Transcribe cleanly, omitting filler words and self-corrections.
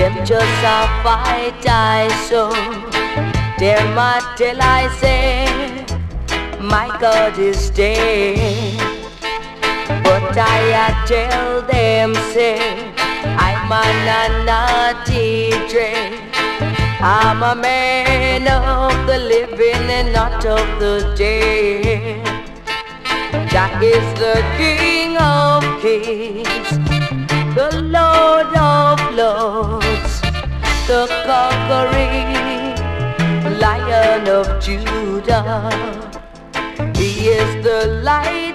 just a fight I saw. There my till I say, my God is dead. But I tell them say, I'm a naughty dread. I'm a man of the living and not of the dead. Jack is the King of Kings, the Lord of Lords, the conquering Lion of Judah. He is the light